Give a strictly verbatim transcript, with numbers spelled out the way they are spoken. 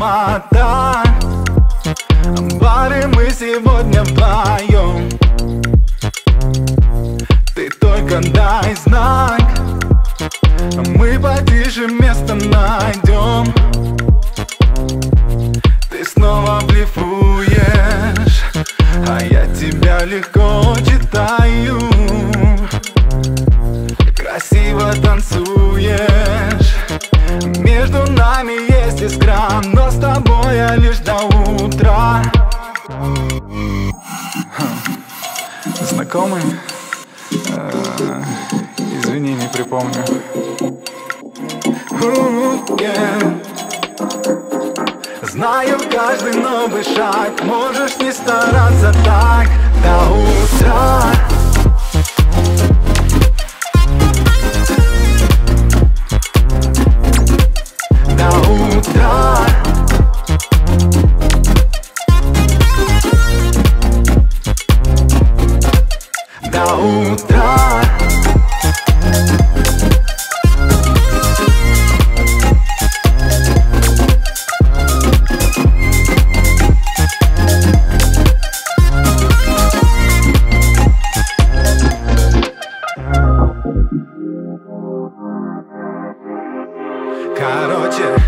аромата. В баре мы сегодня вдвоем. Ты только дай знак, мы потише место найдем. Ты снова блефуешь, а я тебя легко читаю. Красиво танцуешь, между нами есть искра, но с тобой я лишь до утра. Знакомый? Э, извини, не припомню. Yeah. Знаю каждый новый шаг, можешь не стараться так до утра. До утра. До утра. Короче,